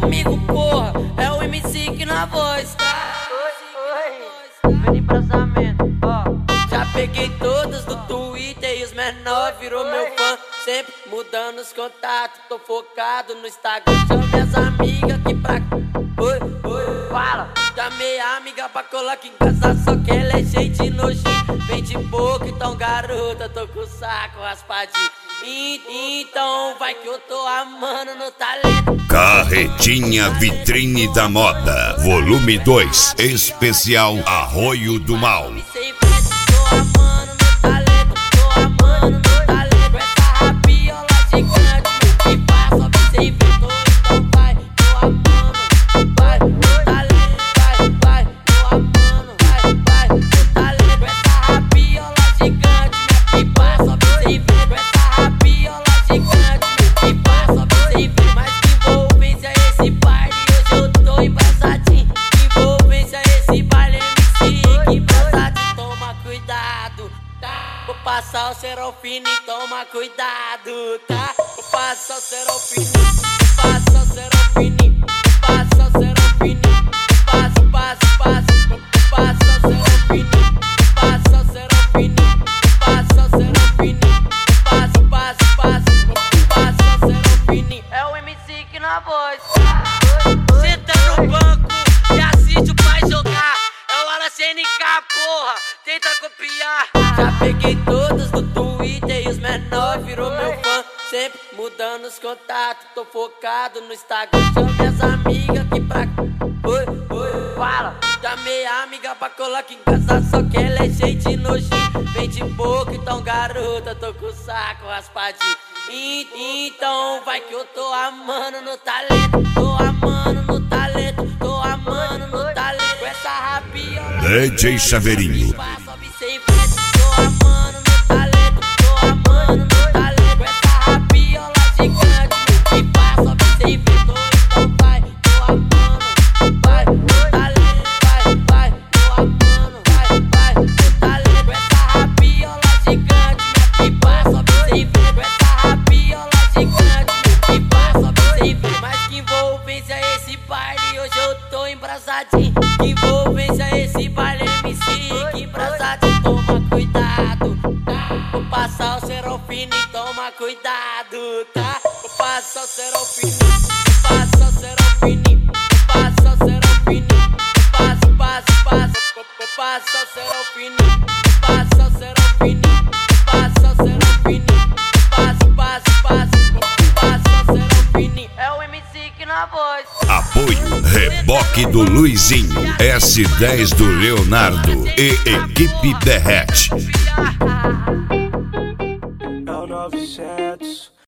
amigo, porra, é o MC que na voz, tá? Oi, vem de embrasamento, ó. Já peguei todas do Twitter e os menor virou meu fã. Sempre mudando os contatos, tô focado no Instagram. Chamo minhas amigas aqui pra... Oi, Fala. chamei a amiga pra colar aqui em casa, só que ela é gente nojinha. Vem de pouco, então garota, tô com o saco raspadinho. Então vai que eu tô amando no talento. Carretinha Vitrine da Moda, volume 2, especial Arroio do Mal. Tô amando no talento, tô amando no talento. Essa rabiola gigante que passa sem ver. Então vai, tô amando, vai, no talento, vai, tô amando, vai, no talento. Essa rabiola gigante que passa sem ver. Essa rabiola gigante que passa sem ver. Mas que envolvência esse baile, hoje eu tô embraçadinho. Que envolvência esse baile, MC, que embraçadinho. Toma cuidado, tá? Vou passar o Serofine, toma cuidado, tá? Vou passar o Serofine, vou passar o Serofine, vou passar o Serofine, vou passar o Serofine, vou passar o Serofine, vou passar o Serofine, vou passar o Serofine. É o MC que na voz. Senta no banco e assiste o pai jogar. É o Ala CNK, porra, tenta copiar. Já peguei todas do Twitter e os menor virou meu fã. Sempre mudando os contatos, tô focado no Instagram. Chamo minhas amigas aqui pra... Oi, Fala. chamei a amiga pra colar aqui em casa, só que ela é gente nojinha. Vem de pouco, então garota, tô com o saco raspadinho. Então vai que eu tô amando no talento. Tô amando no talento, tô amando no talento. Essa rabiola DJ Chaveirinho. sobe sem frente. Tô amando no talento, tô amando no talento. Essa rabiola gigante que passa, sobe sem frente. Então vai, tô amando, vai, no talento, vai, tô amando, vai, no talento. Essa rabiola gigante que passa, sobe sem frente. Essa rabiola gigante que passa, sobe sem frente. Mas que envolvência esse baile, hoje eu tô embraçadinho. Que envolvência esse baile, MC, que embraçadinho. Toma cuidado, tá? Vou passar o Serofine, toma cuidado, tá? Vou passar o Serofine, vou passar o Serofine, vou passar o Serofine, vou passar o Serofine, vou passar o Serofine, vou passar o Serofine, vou passar o Serofine. É o MC que na voz. Apoio Reboque do Luizinho, S10 do Leonardo e Equipe Derrete. É o 97.